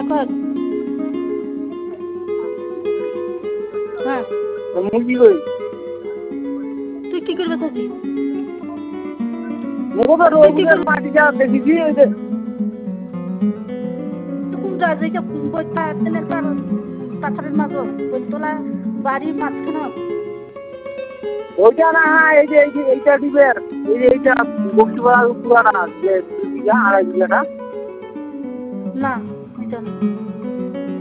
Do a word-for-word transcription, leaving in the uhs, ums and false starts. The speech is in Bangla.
কর। হ্যাঁ মুরগি কই? তুই কি করবে চাচ্ছিস? মোগো তো রোজগার মাটি যা দেখেছি ওই যে কোন জায়গা থেকে বইটা তেলের পার পাথরের মাঝে বইতলা বাড়ির মাঝখানে ওইটা না এই যে এই যে এইটা দিবের এই যে এইটা বক্সিপাড়ার পুরানা যে দুই বিঘা আড়াই বিঘাটা না এটা না